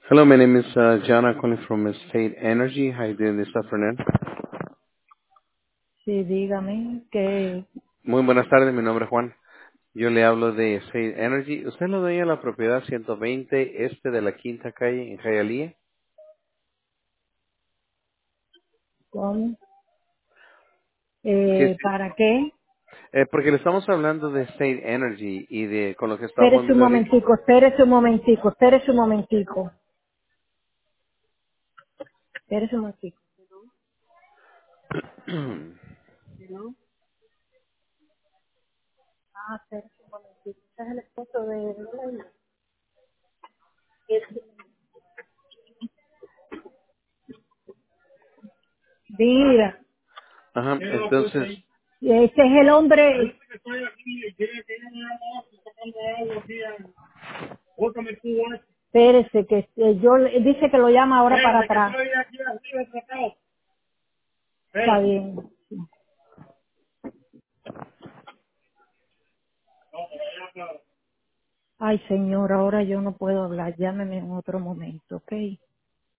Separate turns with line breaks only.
Hello, my name is John. I'm calling from State Energy. How you doing this afternoon?
Sí, dígame que
Muy buenas tardes, mi nombre es Juan. Yo le hablo de State Energy. ¿Usted lo dueño de la propiedad 120 este de la Quinta Calle en Hialeah?
con
Sí, sí.
¿para qué?
Porque le estamos hablando de State Energy y de con lo que estamos
Espérese un
viendo ahorita.
momentico, espérese un momentico, espérese un momentico, espérese un momentico. Ah, espérese un momentico. Este es el esposo de Lola. Mira,
Ajá, entonces,
este es el hombre. Espérese que dice que lo llama ahora para atrás. Está bien. Ay, señor, ahora yo no puedo hablar. Llámeme en otro momento, ¿ok?